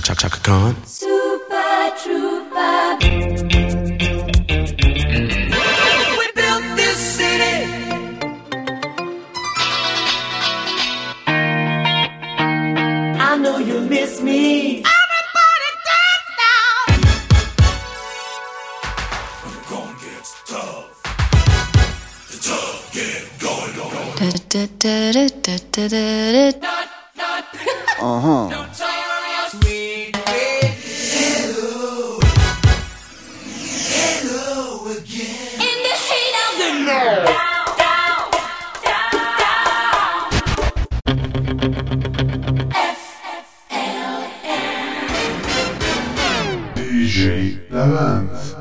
Chaka Khan. Super Trooper. We built this city. I know you miss me. Everybody dance now. When the going gets tough, the tough get going. Notorious we hello again. In the heat of the night. DJ Lavance.